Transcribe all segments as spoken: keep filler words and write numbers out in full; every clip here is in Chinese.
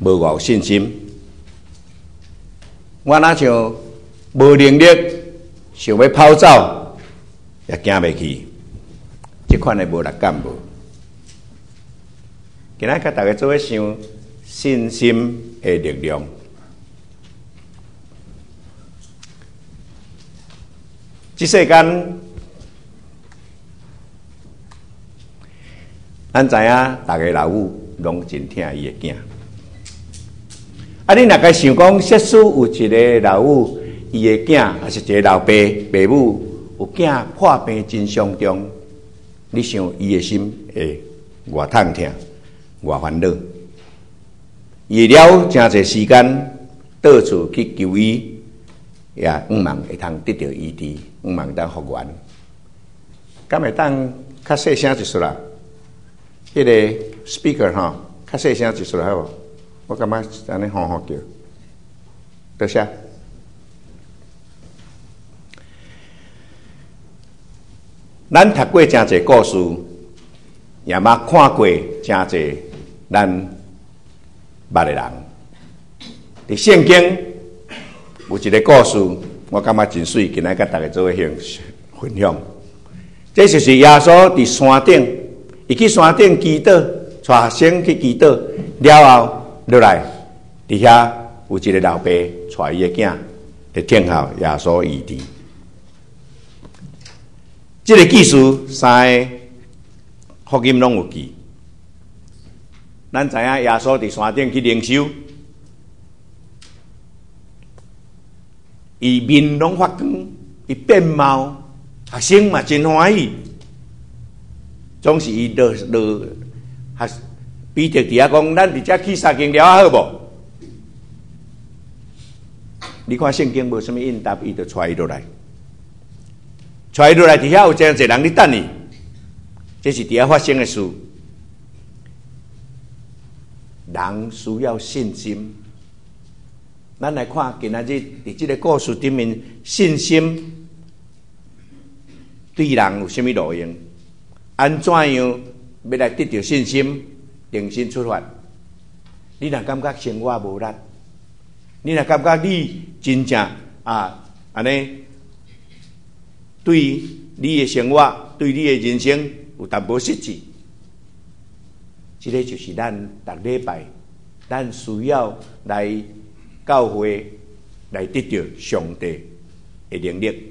无偌有信心。我若像无能力，想要跑走，也行袂去。这款的无力感无。今仔甲大家做伙想信心的力量。这世间，咱知影，大家老母拢真疼伊的囝。啊，你若个想讲，设使有一个老母，伊的囝，还是一个老爸、爸母，有囝破病真伤重，你想伊的心会偌痛疼？偌烦恼，伊了真侪时间到处去求医，也毋茫会通得到医治，毋茫当复原。敢会当较细声一撮啦？迄、那个 speaker 吼，较细声一撮好无？我感觉安尼吼吼叫，多谢。咱读过真侪故事，也嘛看过真侪。咱捌的人，伫圣经有一个故事，我感觉真水，今仔甲大家做伙分享。这就是耶稣伫山顶，伊去山顶祈祷，带学生去祈祷，了后落来，伫遐有一个老爸带伊的囝，伫听候耶稣医治。这个故事三个福音拢有记。咱知影耶稣伫山顶去灵修，伊面拢发光，伊变貌，学生嘛真欢喜。总是伊落落，还彼得伫遐讲，咱伫遮去三间了好无？你看圣经无啥物应答，伊就带伊落来，带伊落来伫遐有真侪人咧等伊，这是伫遐发生的事。人需要信心。咱来看今仔日伫这个故事顶面，信心对人有啥物路用？安怎样要来得到信心？重新出发。你若感觉生活无力，你若感觉你真正啊安尼，对你的生活、对你的人生有淡薄失志。这个就是咱逐礼拜，咱需要来教会来得到上帝的能力，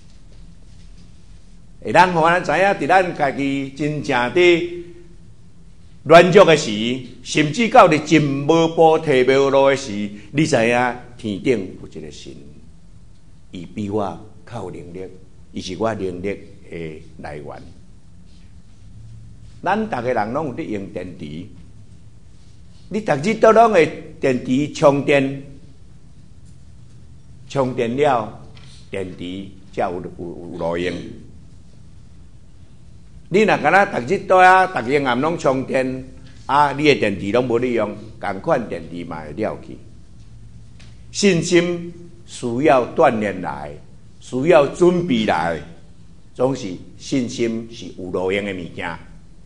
会当互咱知影，伫咱家己真正的软弱的时，甚至到伫真无步退无路的时，你知影天顶有一个神，伊比我较有能力，伊是我能力的来源。咱逐个人拢有咧用电池，你逐日都拢会电池充电，充电了电池才有有有路用。你若敢若逐日都啊，逐个暗拢充电啊，你的电池拢无利用，同款电池嘛会了去。信心需要锻炼来，需要准备来，总是信心是有路用的物件。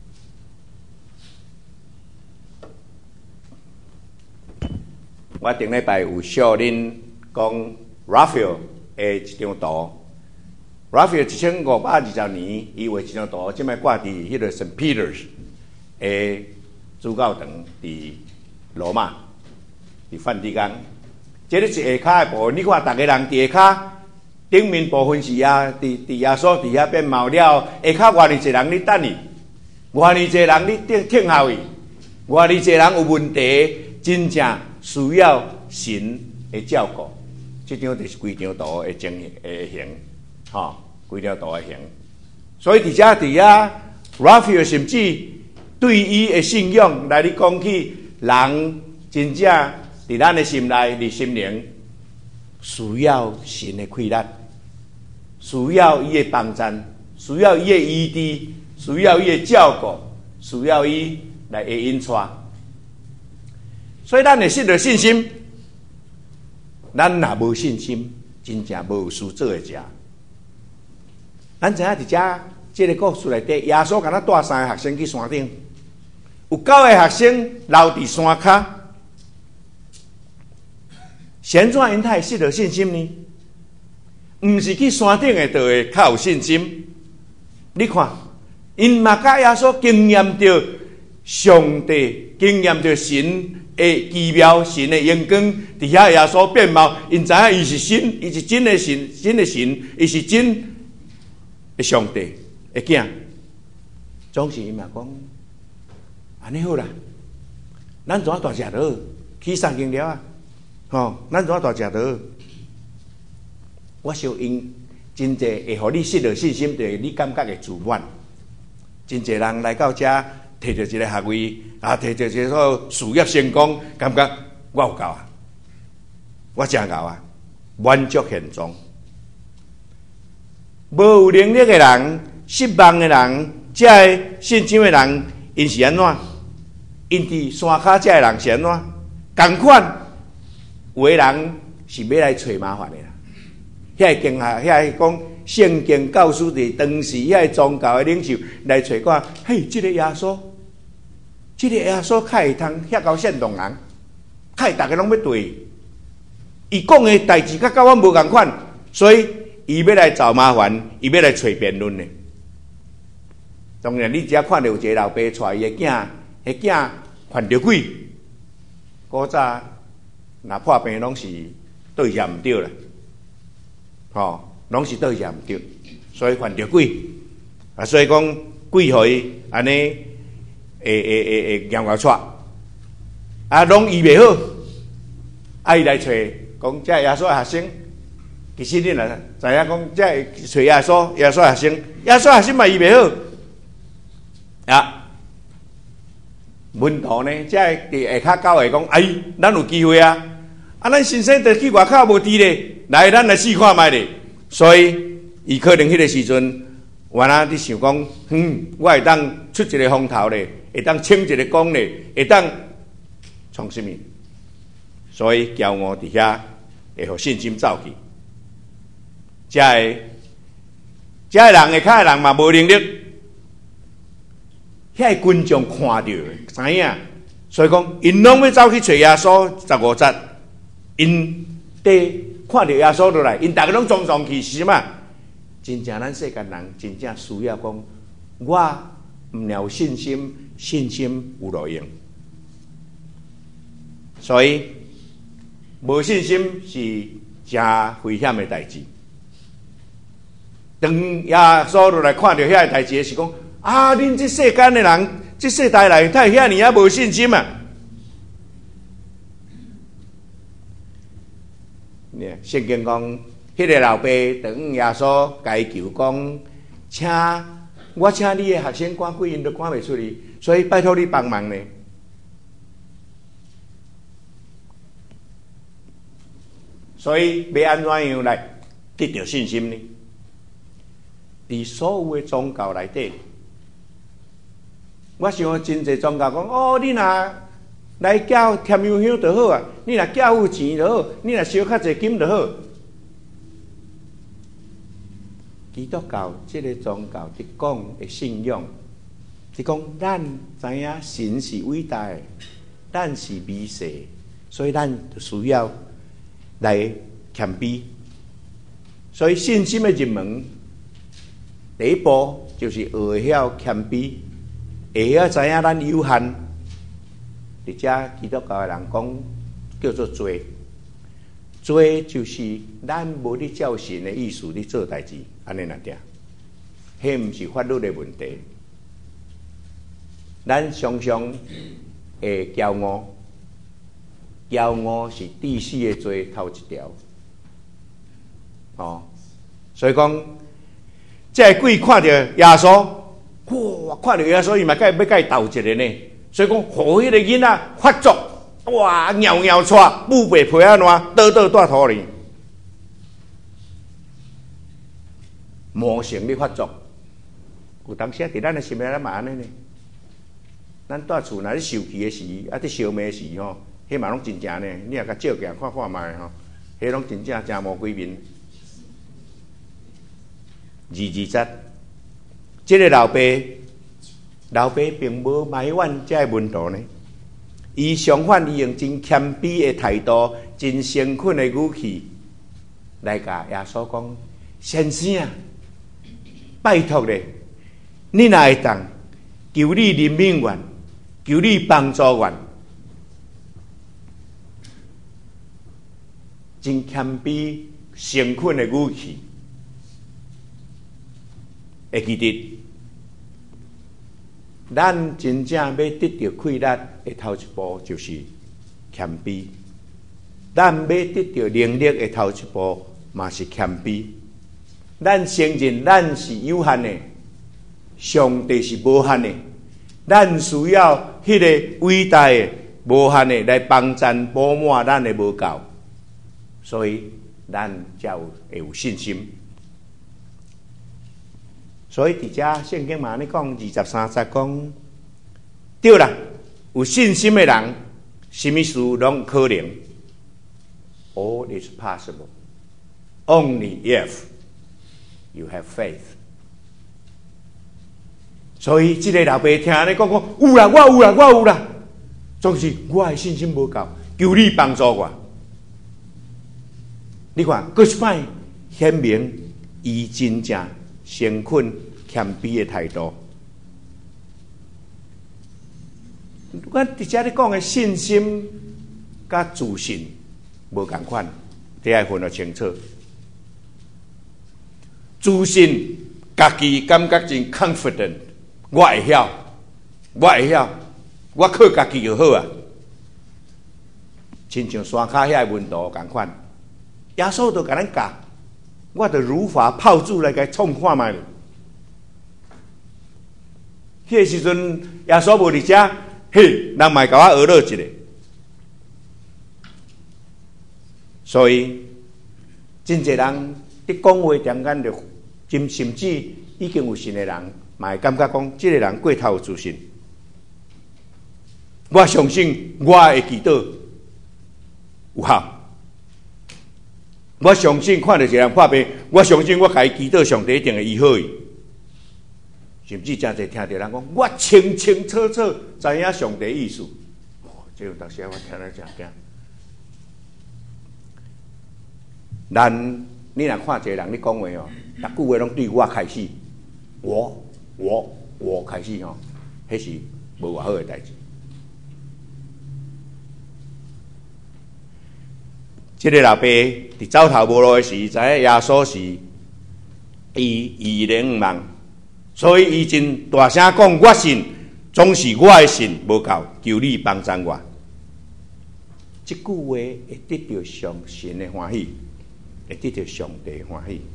我顶礼拜有小恁讲 Raphael 的一张图 ，Raphael 一千五百二十年，伊画一张图，即摆挂伫迄个 Saint Peter's 的主教堂伫罗马，伫梵蒂冈。这个是下骹的部分，你看，逐个人伫下骹顶面部分是啊，伫伫耶稣伫遐变貌了，下骹偌尼侪人咧等伊，偌尼侪人咧听候伊，偌尼侪人有问题，真正需要神的照顾。这张就是规张图的情的形，吼，规张图的形。所以伫遮伫遐 ，Raphael 甚至对伊的信仰来咧讲起，人真正伫咱的心内，伫心灵需要神的开力，需要伊的帮助，需要伊的医治，需要伊的照顾，需要伊来会引带。所以咱会失去信心，咱若无信心，真正无事做会食。咱知影伫遮即个故事内底，耶稣敢若带三个学生去山顶，有九个学生留伫山骹， 先怎因太失了信心呢？毋是去山顶的就会较有信心。你看，因嘛甲耶稣经验到上帝，经验到神的奇妙，神的荣光，伫遐耶稣变貌，因知影伊是神，伊是真的神，真的神，伊是真的上帝的囝。总是伊嘛讲，安尼好啦，咱怎大食落去三间了啊？吼，咱怎大食落？我想因真侪会互你失了信心，就是你感觉的自满。真侪人来到遮，摕到一个学位，啊，摕到一个事业成功，感觉我有够啊，我真够啊，满足现状。无有能力的人、失望的人、遮个信心的人，因是安怎？因伫山骹遮个人是安怎？同款，有的人是要来找麻烦的啦。遐个经下，遐个讲圣经教师伫当时遐个宗教的领袖来找看，嘿，即、这个耶稣，即、这个耶稣较会通遐高煽动人，较会大家拢要对。伊讲的代志甲甲我无共款，所以伊要来找麻烦，伊要来找辩论的。当然，你只要看到有一个老爸带伊的囝，迄囝犯着鬼，古早若破病拢是对下毋对啦。吼，拢是倒下毋对，所以犯着鬼啊！所以讲鬼互伊安尼会会会会严搞错啊，拢医袂好，啊伊来找讲这耶稣的学生，其实你若知影讲这找耶稣耶稣的学生，耶稣学生嘛医袂好啊。门徒呢，这伫下骹教会讲，哎，咱有机会啊！啊，咱先生得去外口无伫咧。来，咱来试看卖咧，所以伊可能迄个时阵，原来你想讲，嗯，我会当出一个风头咧，会当清一个光咧，会当创什么？所以骄傲伫遐会互信心走去。遮个遮个人，下骹人嘛无能力，遐个群众看到知影，所以讲因拢要走去找耶稣十五节，因伫。看到耶稣落来，因大家拢撞上去是什么？真正咱世间人真正需要讲，我毋了有信心，信心有路用。所以无信心是真危险的代志。当耶稣落来看到遐个代志是讲，啊，恁这世间的人，这世代内太遐尼啊无信心啊！圣经讲，迄、那个老爸等耶稣甲伊求讲，请我请你的学生赶鬼，因都赶袂出去，所以拜托你帮忙呢。所以要安怎样来得到信心呢？伫所有的宗教内底，我想真侪宗教讲，哦，你若来缴添油香就好啊！你若缴有钱就好，你若烧较侪金就好。基督教这个宗教伫讲的信仰，伫讲咱知影神是伟大的，咱是微小，所以咱就需要来谦卑。所以信心的入门，第一步就是学会晓谦卑，会晓知影咱有限。伫遮基督教的人讲叫做罪，罪就是咱无咧照神的意思咧做代志，安尼若定，迄毋是法律的问题。咱常常会骄傲，骄傲是第四个罪头一条。哦，所以讲，这鬼看到耶稣，哇，看到耶稣，伊嘛该要甲伊斗一个呢。所以讲，互迄个囡仔发作，哇，尿尿喘，母白皮啊烂，倒倒带土里，魔性咧发作。有当时伫咱的心内咱嘛安尼呢。咱住厝若咧受气的时，啊，伫烧麦时吼，迄嘛拢真正呢。你若甲照镜看看卖吼，迄拢真正真无几面。二二节，这个老爸。老爸并无埋怨这个门徒呢， 伊相反，伊用真谦卑的态度、真诚恳的语气来甲耶稣讲：“先生啊，拜托咧，你若会当，求你怜悯我，求你帮助我。”真谦卑、诚恳的语气，会记得，咱真正要得到快乐的头一步就是谦卑；咱要得到能力的头一步嘛是谦卑。咱承认咱是有限的，上帝是无限的，咱需要迄个伟大的、无限的来帮衬、补满咱的无够。所以，咱才有会有信心。所以，伫遮圣经嘛，你讲二十三节讲，对啦，有信心的人，什么事拢可能。All is possible, only if you have faith。所以，这个老爸听你讲讲，有啦，我有啦，我有啦，总是我的信心无够，求你帮助我。你看，搁一摆显明伊真正诚恳谦卑的态度。我伫遮咧讲的信心甲自信无共款，这要分得清楚。自信，家己感觉真 confident， 我会晓，我会晓，我靠家己就好啊。亲像山骹遐的温度共款。耶稣就甲咱教，我就如法炮制来甲创看卖。迄个时阵，耶稣无伫遮，嘿，人嘛甲我学乐一下。所以，真侪人伫讲话中间就，甚甚至已经有信的人，嘛会感觉讲，即个人过头有自信。我相信我会祈祷有效。我相信看到一个人破病，我相信我甲伊祈祷，上帝一定会医好伊。甚至真侪听到人讲，我清清楚楚知影上帝意思。哦，这有当时我听了真惊。咱你若看一个人，你讲话哦，逐句话拢对我开始，我我我开始哦，迄是无偌好诶代志。这个老爸伫走投无路的时，知影耶稣是伊异能盲，所以伊真大声讲：“我信，总是我的信无够，求你帮助我。”这句话会得到上神的欢喜，会得到上帝的欢喜。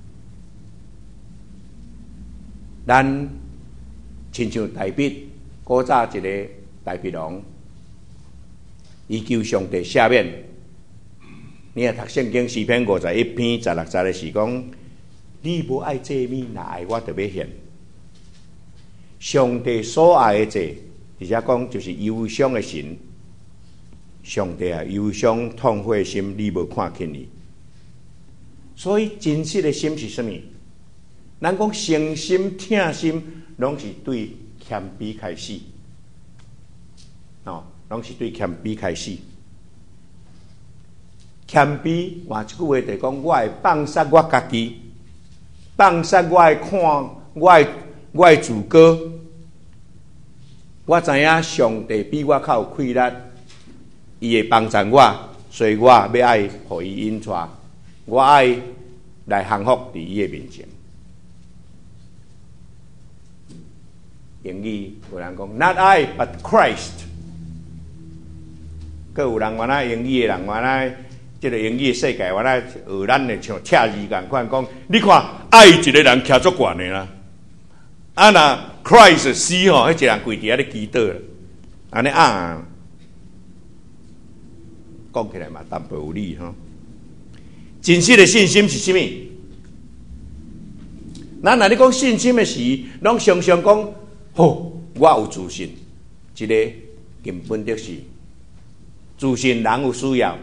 咱亲像大卫，古早一个大卫王，伊求上帝赦免。你也读圣经诗篇五十一篇十六节的是讲，你无爱祭物，若爱我就要献。上帝所爱的祭，而且讲就是忧伤的神。上帝啊，忧伤痛悔的心，你无看见伊。所以真实的心是什么？咱讲诚心、疼心，拢是对谦卑开始。哦，拢是对谦卑开始。谦卑换一句话就是讲，我会放下我家己，放下我会看我会我会自高。我知影上帝比我较有快乐，伊会帮助我，所以我要爱互伊引带，我爱来降服伫伊的面前。英语有人讲 ，Not I but Christ。佮有人原来英语的人原来。这个英语世界，原来学咱的像车字共款，讲你看爱一个人徛足悬的啦，啊那 Christ 死吼，迄一个人跪伫遐咧祈祷啦，安尼啊，讲起来嘛淡薄有理吼。真实的信心是啥物？咱若咧讲信心的时，拢常常讲，吼，我有自信，这个根本就是自信人有需要。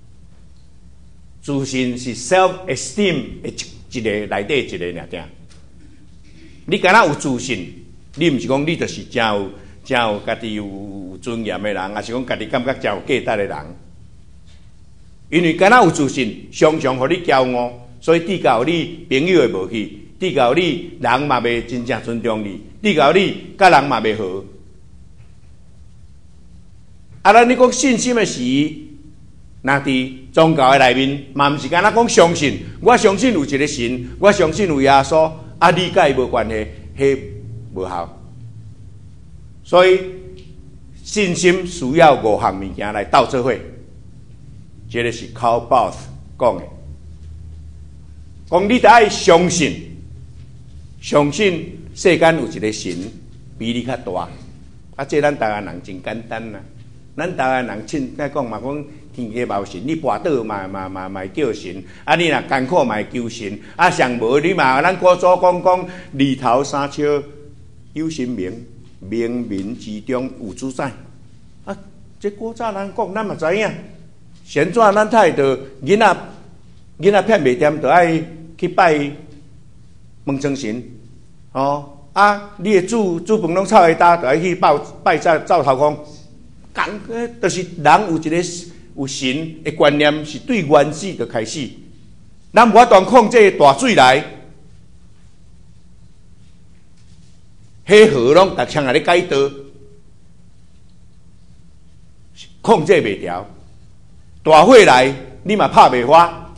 自信是 self-esteem 的一个内底一个尔定。你敢若有自信，你毋是讲你就是真有真有家己有有尊严的人，也是讲家己感觉真有价值的人。因为敢若有自信，常常互你骄傲，所以地教你朋友会无去，地教你人嘛袂真正尊重你，地教你甲人嘛袂好。啊，咱你讲信心的时，若伫宗教的内面，嘛毋是敢若讲相信，我相信有一个神，我相信有耶稣，啊，你甲伊无关系，迄无效。所以信心需要五项物件来斗做伙。这个是 Karl Barth 讲的，讲你得爱相信，相信世间有一个神比你较大。啊，这咱台湾人真简单啦、啊，咱台湾人亲在讲嘛，讲天下嘛有神，你跋倒嘛嘛嘛嘛叫神，啊，你若艰苦嘛求神，啊，上无你嘛，咱古早讲讲日头三笑有神明，冥冥之中有主宰。啊，这古早人讲，咱嘛知影。先怎咱太着囡仔囡仔骗袂掂，着爱去拜问曾神，哦啊！你的煮煮饭拢臭会焦，着爱去拜拜灶灶头公。讲个就是人有一个有神的观念，是对原始就开始。咱无法度控制大水来，迄河拢逐枪来咧改道，控制袂调。大火来，你嘛拍袂花，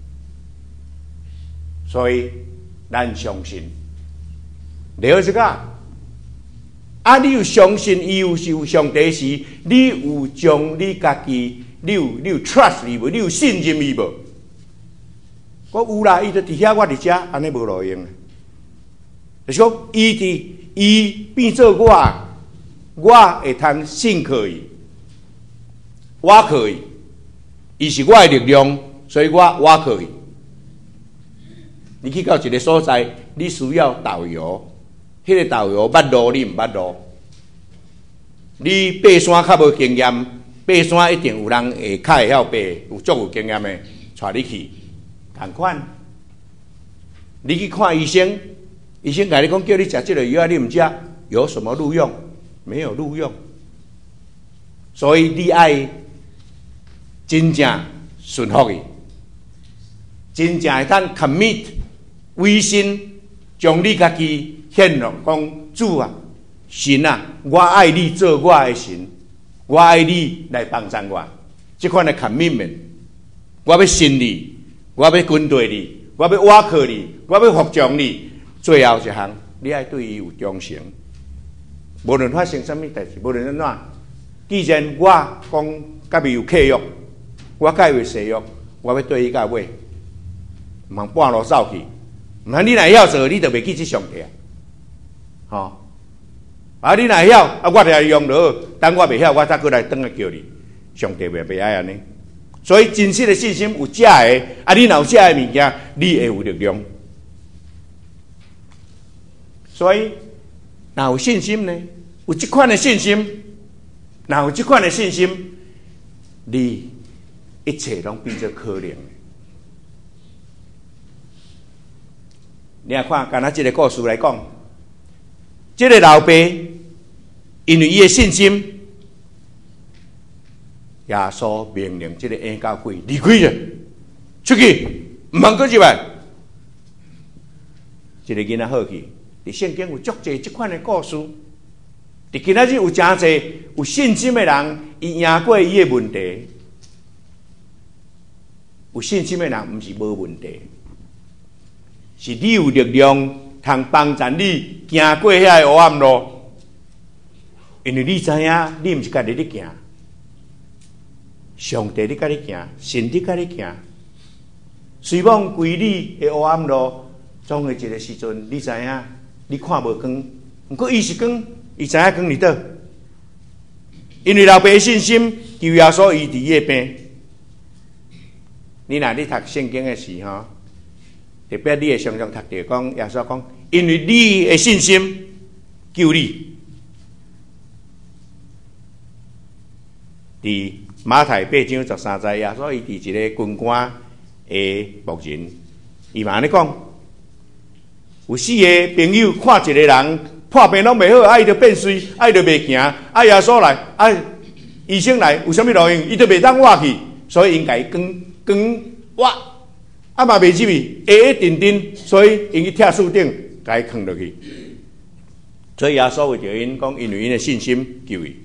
所以咱相信。了解个，啊，你有相信伊有是有上帝时，你有将你家己，你有你有 trust 伊无？你有信任伊无？我有啦，伊就伫遐，我伫遮，安尼无路用。就是讲，伊伫伊变做我，我会通信靠伊，我靠伊。伊是我的力量，所以我我可以。你去到一个所在，你需要导游，迄、那个导游捌路你毋捌路。你爬山较无经验，爬山一定有人会较会晓爬，有足有经验的带你去，同款。你去看医生，医生甲你讲叫你食这个药，你毋食，有什么路用？没有路用。所以你爱。真正顺服伊，真正会当 commit 委身，将你家己献落讲主啊，神啊，我爱你做我的神，我爱你来帮助我。这款的 commitment， 我要信你，我要跟对你，我要倚靠你，我要服从你。最后一项，你爱对伊有忠诚，无论发生什么代志，无论怎样，既然我讲甲伊有契约。我甲伊有誓约，我要对伊到尾，毋通半路走去。毋通你若晓做，你就袂记即上帝啊！吼、哦，啊，你若晓，啊，我着用落，等我袂晓，我再过来转来叫你。上帝袂袂爱安尼。所以真实的信心有假的，啊，你若有假的物件，你会有力量。所以，若有信心呢？有即款的信心，若有即款的信心，你。一切拢变做可能。你啊看，干那这个故事来讲，这个老爸因为伊的信心，耶稣命令这个婴教鬼离开了，出去，唔通过入来。这个囡仔好去，伫圣经有足侪这款的故事。伫今仔日有真侪有信心的人，伊赢过伊的问题。有信心的人，毋是无问题，是你有力量，通帮助你行过遐个黑暗路。因为你知影，你毋是家己咧行，上帝咧甲你行，神咧甲你行。随往归你的黑暗路，总有一个时阵，你知影，你看无光，毋过伊是光，伊知影光伫倒。因为老爸的信心，求耶稣医治伊的病。你若你读圣经的时候，特别你会常常读到讲，耶稣讲，因为你的信心救你。伫马太八章十三节，耶稣伊伫一个军官的牧人，伊嘛安尼讲，有四个朋友看一个人破病拢袂好，啊伊就变衰，啊伊就袂行，啊耶稣来，啊医生来，有啥物路用？伊就袂当活去，所以因家光光活，啊嘛袂入去，下下定定，所以因去拆树顶，甲伊放落去。所以耶稣为着因讲，因为因的信心救伊，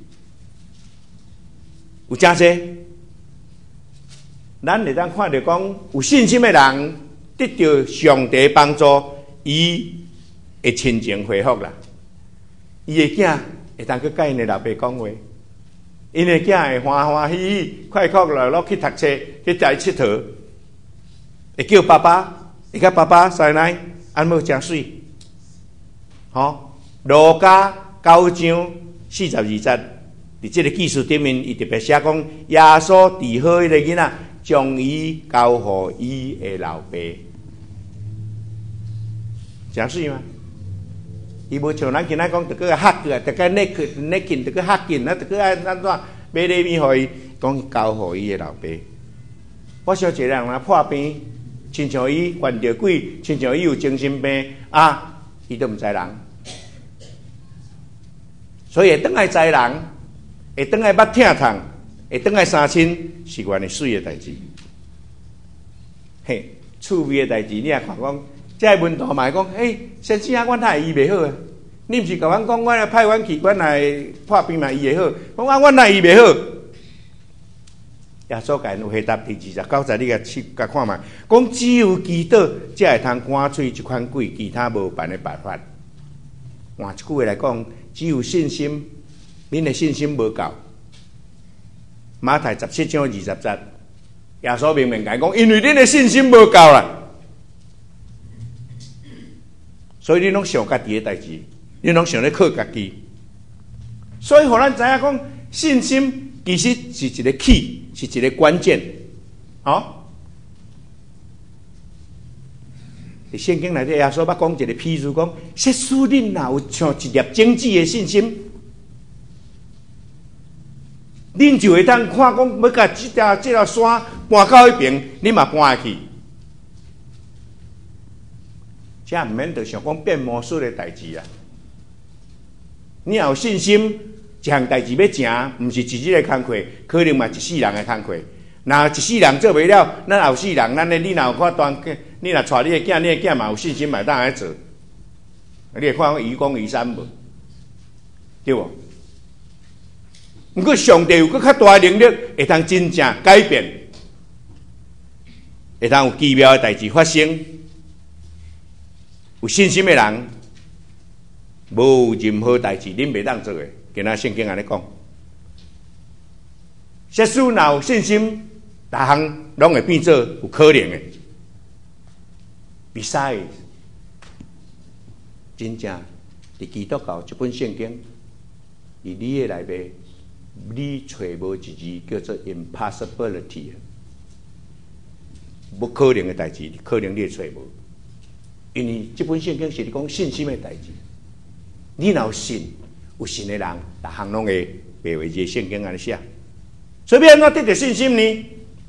有真济。咱会当看到讲，有信心的人得到上帝帮助，伊会亲情恢复啦。伊的囝会当去甲因的老爸讲话，因的囝会欢欢喜喜、快快乐乐去读册、去带佚佗，会叫爸爸，会甲爸爸奶奶安无真水。好，路加九章四十二节，伫这个记述顶面，伊特别写讲，耶稣治好迄个囡仔。将伊交予伊的老爸，真水吗？伊无像咱今仔讲，得个吓个，得个捏去捏紧，得个吓紧，啊，得个安怎买礼物予伊，讲交予伊的老爸。我小一个人若破病，亲像伊患着鬼，亲像伊有精神病啊，伊都毋知人，所以会转来知人，会转来捌疼痛。会转来相亲是原来水的代志，嘿，趣味的代志，你也看讲，这问题嘛讲，诶，先生啊，阮哪会医袂好啊？你毋是甲阮讲，阮来派阮去，阮来破病嘛医会好，讲啊，阮哪医袂好？耶稣甲因有回答，第二十九节你甲去甲看嘛，讲只有基督才会通赶出一款鬼，其他无办的办法。换一句话来讲，只有信心，恁的信心无够。马太十七章二十节，耶稣明明讲，因为恁的信心无够啦，所以恁拢想家己的代志，恁拢想咧靠家己。所以，互咱知影讲，信心其实是一个起，是一个关键。好，伫圣经内底，耶稣捌讲一个譬如讲，设使恁若有像一粒种子的信心。恁就会当看讲，要甲即条即条山搬到迄边，你嘛搬去。这毋免着想讲变魔术的代志啊！你若有信心，一项代志要成，毋是一日的工课，可能嘛一世人的工课。若一世人做袂了，咱后世人，咱的你若有看端，你若带你的囝，你的囝嘛有信心，嘛当来做。你会看愚公移山无？对无？不过上帝有更较大的能力，会通真正改变，会通有奇妙的代志发生。有信心的人，无任何代志恁袂当做的。今仔圣经安尼讲，设使若有信心，逐项拢会变做有可能的。Besides， 真正伫基督教一本圣经，伫你的内面。你找无一字叫做 impossibility， 不可能的代志，可能你也找无。因为这本圣经是讲信心的代志。你若有信，有信的人，逐项拢会背为这圣经安尼写。所以要安怎得到信心呢？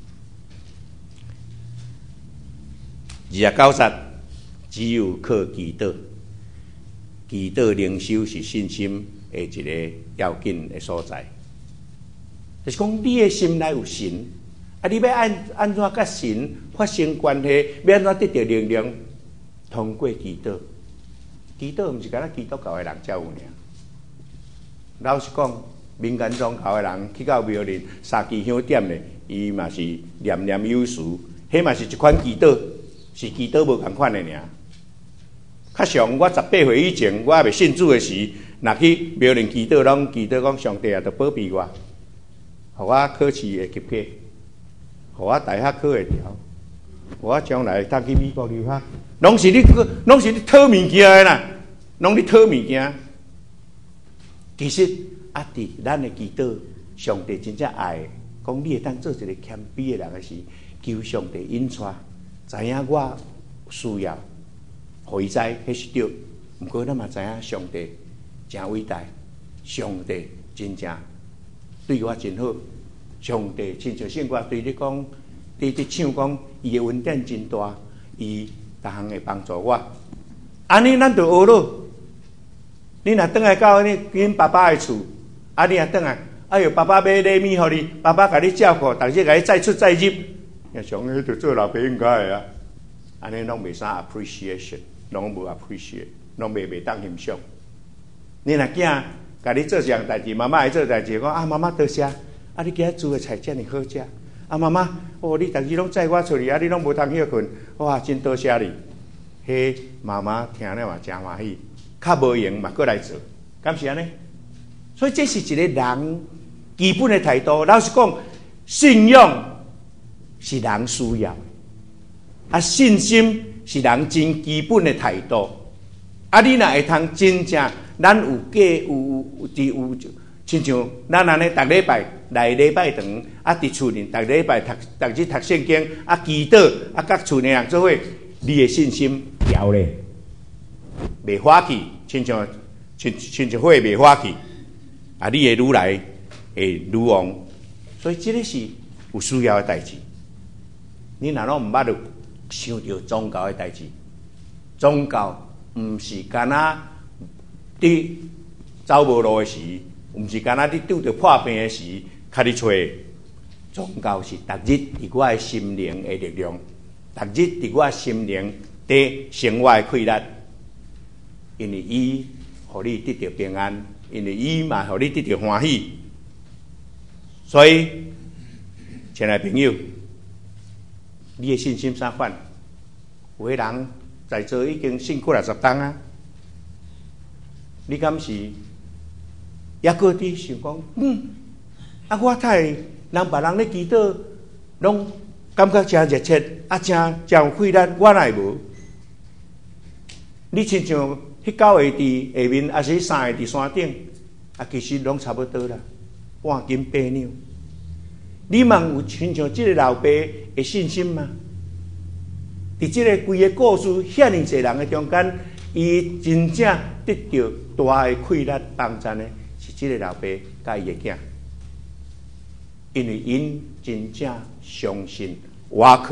二十九节，只有靠基督，基督灵修是信心的一个要紧的所在。就是讲，你的心内有神，啊，你要按安怎甲神发生关系，要安怎得到力量？通过基督，基督毋是干那基督教的人才有尔。老实讲，民间宗教的人去到庙里三支香点咧，伊嘛是念念有词，迄嘛是一款基督，是基督无共款的尔。较上，我十八岁以前，我还未信主的时，若去庙里祈祷，拢祈祷讲上帝啊，着保庇我。互我考试会及格，互我大学考会调，互我将来通去美国留学，拢是你，拢是你讨物件的啦，拢你讨物件。其实啊，伫咱的祈祷，上帝真正爱，讲你会当做一个谦卑的人的时，求上帝引带，知影我需要，互伊知迄是对。毋过咱嘛知影上帝真伟大，上帝真正。对我真好，上帝亲像圣歌对你讲，对你唱讲，伊的恩典真大，伊逐项会帮助我。安尼咱就学咯， 你若倒来到你恁爸爸的厝，啊，你若倒来，哎呦，爸爸买礼物互你，爸爸甲你照顾，逐日甲你载出载入，你想迄着做老爸应该的啊。安尼拢袂啥 appreciation， 拢无 appreciate， 拢袂袂当欣赏。你若囝甲你做一样代志，妈妈会做代志，讲啊，妈妈多谢，啊，你今仔煮的菜遮尔好食，啊，妈妈，哦，你逐日拢载我出去，啊，你拢无通休困，哇，真多谢你。迄妈妈听了嘛真欢喜，较无用嘛，过来做，敢是安尼？所以这是一个人基本的态度。老实讲，信仰是人需要的。啊，信心是人真基本的态度。啊，你若会通真正，咱有假有有有有，亲像咱安尼，逐礼拜来礼拜堂，啊，伫厝里逐礼拜读，逐日读圣经，啊，祈祷，啊，甲厝里人做伙，你的信心调咧，袂花去，亲像亲亲像火袂花去，啊，你会愈来会愈旺。所以这个是有需要的代志。你若拢毋捌着想到宗教的代志，宗教毋是干那伫走无路的时，毋是干那伫拄着破病的时，较你找。宗教是逐日伫我的心灵的力量，逐日伫我的心灵伫生活的快乐，因为伊互你得到平安，因为伊嘛互你得到欢喜。所以，亲爱的朋友，你的信心啥款？有个人在座已经信过六十档啊，你敢是抑搁伫想讲，嗯，啊，我太人别人咧祈祷，拢感觉真热切，啊，真真有快乐，我乃无。你亲像迄九个伫下面，还是三个伫山顶，啊，其实拢差不多啦，半斤八两。你问有亲像即个老爸的信心吗？伫即个规个故事，遐尼侪人的中间，伊真正得到大的快乐帮助呢，是即个老爸甲伊的囝，因为因真正相信我靠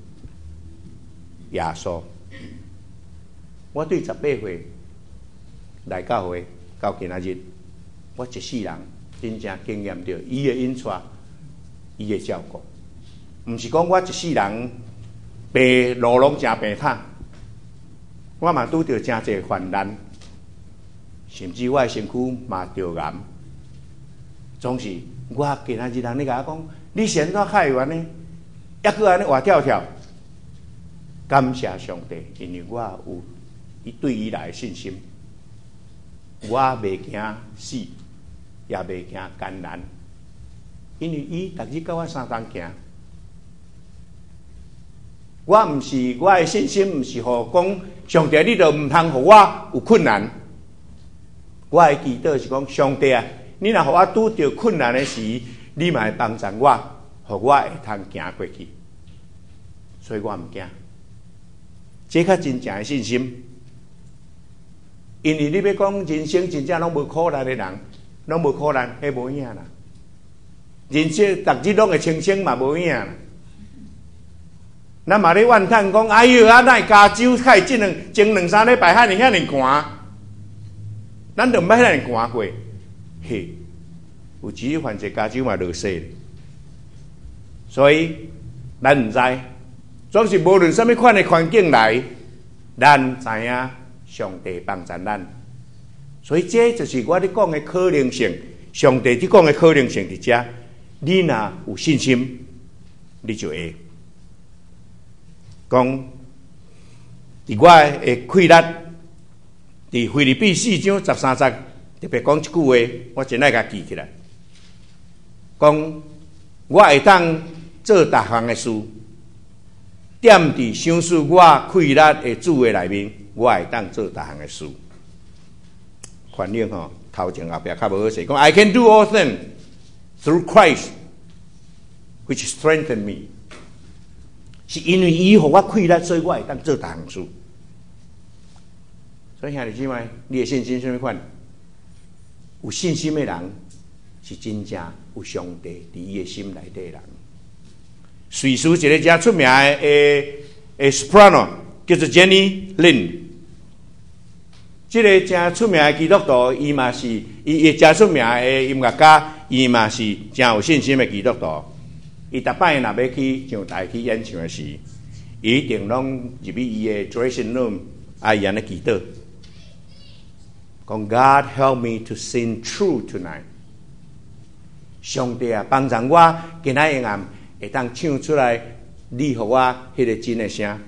耶稣。我对十八岁来教会到今仔日，我一世人真正经验到伊的引带，伊的照顾，毋是讲我一世人。病路拢真病痛，我嘛拄着真侪患难，甚至我的身躯嘛着癌。总是我今仔日人咧甲我讲，你现在海员呢，抑搁安尼活跳跳。感谢上帝，因为我有伊对伊来的信心，我袂惊死，也袂惊艰难，因为伊逐日甲我相同行。我毋是我的信心，毋是互讲上帝，你著毋通互我有困难。我的祈祷是讲上帝啊，你若互我拄着困难的时，你嘛会帮助我，互我会通行过去。所以我毋惊，这较真正的信心。因为你要讲人生真正拢无苦难的人，拢无苦难，迄无影啦。人生逐日拢会清醒嘛，无影啦。咱嘛咧怨叹讲，哎哟，啊，咱加州开即两前两三礼拜遐尼遐尼寒，咱著毋捌遐尼寒过。嘿，有时反正加州嘛落雪，所以咱毋知，总是无论什么款的环境来，咱知影上帝帮助咱。所以这就是我咧讲的可能性，上帝咧讲的可能性伫遮。你若有信心，你就会。讲，伫我的快乐，伫腓立比四章十三节特别讲一句话，我真爱甲记起来。讲我会当做逐项的事，踮伫想使我快乐的主的内面，我会当做逐项的事。翻译吼，头前后壁较无好势。讲 I can do all things through Christ, which strengthen me。是因为伊互我快乐，所以我会当做逐项事。所以兄弟姊妹，你的信心什么款？有信心的人是真正有上帝伫伊的心内底的人。瑞士一个真出名的诶诶 soprano 叫做 Jenny Lind， 这个真出名的基督徒，伊嘛是伊伊真出名的音乐家，伊嘛是真有信心的基督徒。伊逐摆若要去上台去演唱的时，伊一定拢入去伊的 dressing room， 啊，伊安尼祈祷，讲 God help me to sing true tonight。上帝啊，帮助我今仔夜暗会当唱出来，你互我迄个真的声。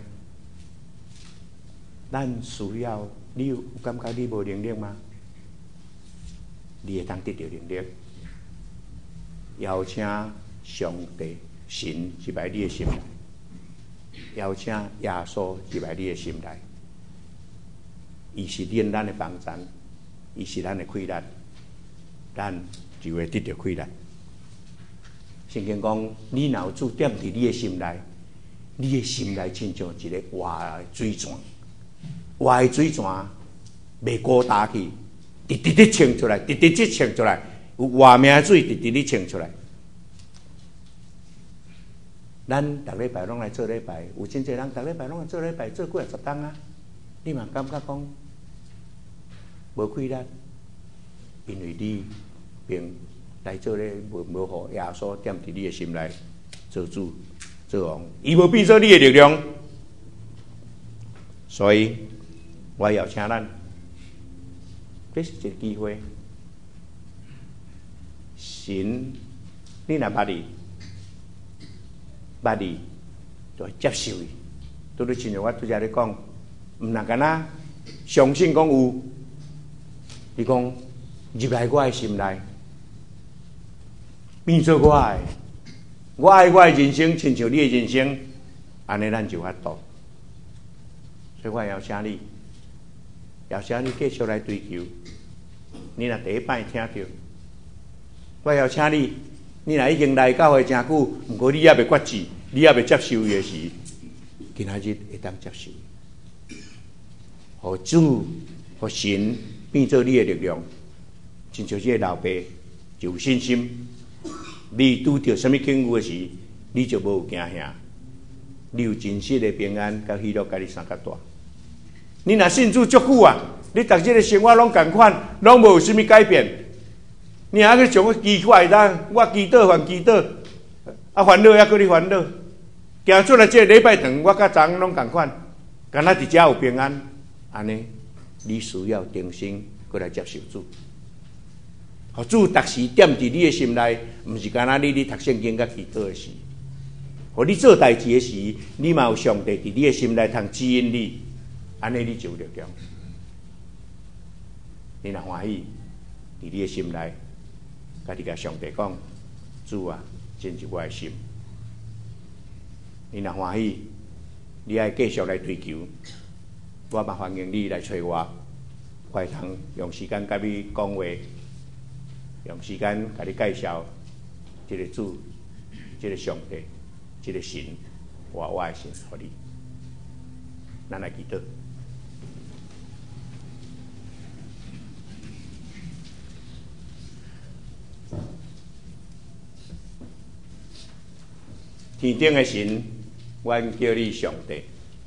咱需要。你有感觉你无能力吗？你会当得到能力，邀请上帝、神入来你的心内，邀请耶稣入来你的心内。伊是恁咱的帮助，伊是咱的快乐，咱就会得到快乐。圣经讲，你若有主点伫你的心内，你的心内亲像一个活的水泉。活的水泉袂孤单去，直直直冲出来，直直直冲出来，有活命的水直直直冲出来。咱逐礼拜拢来做礼拜，有真侪人逐礼拜拢来做礼拜，做几啊十档啊。你嘛感觉讲无快乐，因为你并来做咧无无互耶稣点伫你的心内做主做王，伊无变做你的力量，所以。我邀请咱，这是一个机会。神，你若捌伊，捌伊就会接受伊。拄拄亲像我拄则咧讲，毋若干那相信讲有，你讲入来我的心内，变做我的，我爱我的人生，亲像你的人生，安尼咱就法度。所以我邀请你。邀请你继续来追求。你若第一摆听到，我邀请你，你若已经来教会真久，毋过你也未决志，你也未接受伊的时，今仔日会当接受。互主、互神变做你的力量，亲像这个老爸就有信心。你拄着什么境遇的时，你就无有惊吓，你有真实的平安甲喜乐，甲你三较大。你若信主足久啊，你逐日的生活拢共款，拢无有啥物改变。你还去从奇怪啦，我祈祷还祈祷，啊烦恼还搁你烦恼。行出来这个礼拜堂，我甲昨拢共款，敢若伫遮有平安，安尼你需要定心，过来接受主。互主逐时点伫你的心内，毋是敢若你咧读圣经甲祈祷的时，互你做代志的时，你嘛有上帝伫你的心内通指引你。安尼你就有力量，你若欢喜，伫你的心内，家己甲上帝讲：主啊，进入我的心。你若欢喜，你爱继续来追求，我嘛欢迎你来找我，我会通用时间甲你讲话，用时间甲你介绍这个主、这个上帝、这个神，我我的神，互你。咱来祈祷。天顶的神，阮叫你上帝。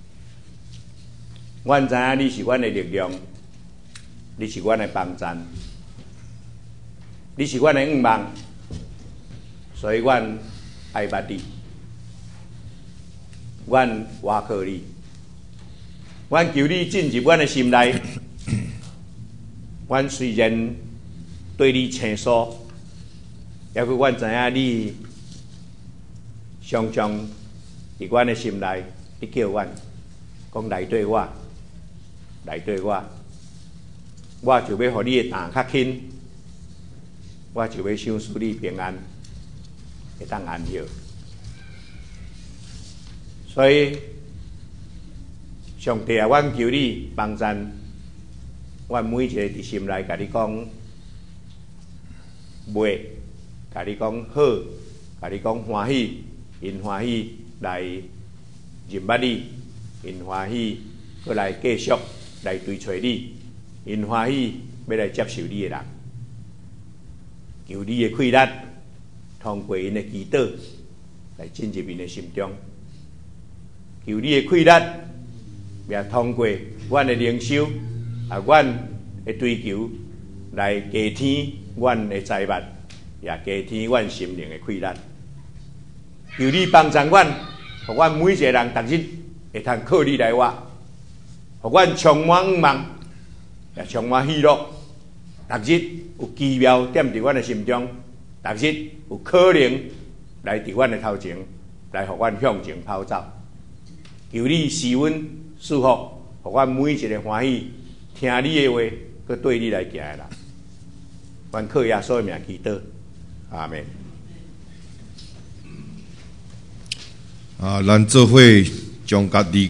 阮知影你是阮的力量，你是阮的帮助，你是阮的愿望，所以阮爱捌你，阮倚靠你，阮求你进入阮的心内。阮虽然对你生疏，也许阮知影你。常常伫阮的心内，你叫阮讲来对我，来对我，我就要互你的胆较轻，我就要想使你平安，会当安歇。所以，上帝啊，阮求你帮助，阮每一个伫心内甲你讲，袂，甲你讲好，甲你讲欢喜。因欢喜来认捌你，因欢喜搁来继续来追找你，因欢喜要来接受你的人，求你的快乐，通过因的祈祷来进入因的心中，求你的快乐，也通过阮的灵修啊，阮的追求，来加添阮的财物，也加添阮心灵的快乐。求你帮助阮，互阮每一个人，逐日会通靠你来活，互阮充满愿望，也充满喜乐。逐日有奇妙踮伫阮的心中，逐日有可能来伫阮的头前，来互阮向前跑走。求你赐阮祝福，互阮每一个欢喜，听你的话，佮对你来行的人。阮靠耶稣的名祈祷，阿门。 啊，咱做伙将家己。